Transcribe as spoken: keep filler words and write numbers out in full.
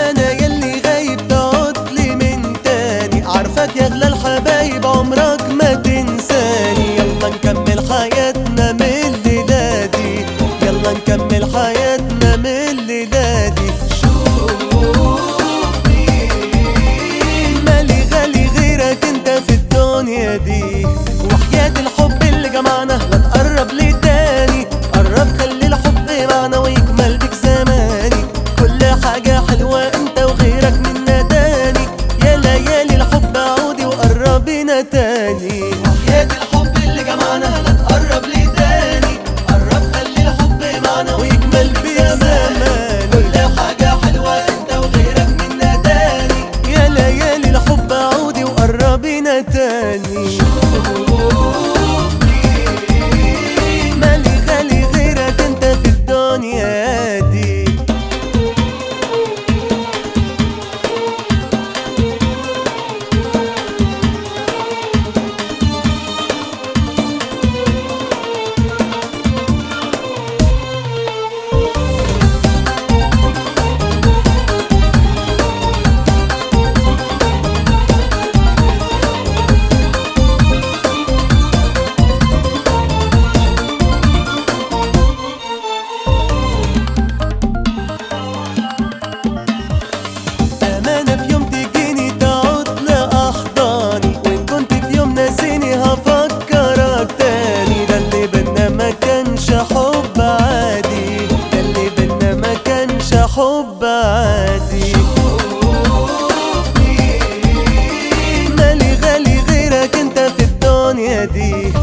انا يلي غايب تعودلي من تاني، عارفك يا اغلى الحبايب عمرك ما تنساني. يلا نكمل حياتنا من الليلة دي، يلا نكمل حياتنا من الليلة دي. مالي غالي غيرك انت في الدنيا دي، وحياة الحب اللي جمعنا لا تقرب لي تاني. قرب خلي الحب معنا ويكمل بك زماني، كل حاجة حلوة انت وغيرك من نداني. يا ليالي الحب عودي وقربنا تاني، وحياة الحب اللي جمعنا لا تقرب لي تاني. قرب خلي الحب معنا ويكمل بك زماني، كل حاجة حلوة انت وغيرك من نداني. يا ليالي الحب عودي وقربنا تاني. مالي غالي غيرك انت في الدنيا دي. هفكرك تاني، ده اللي بينا ما كانش حب عادي، ده اللي بينا ما كانش حب عادي. مالي غالي غيرك انت في الدنيا دي،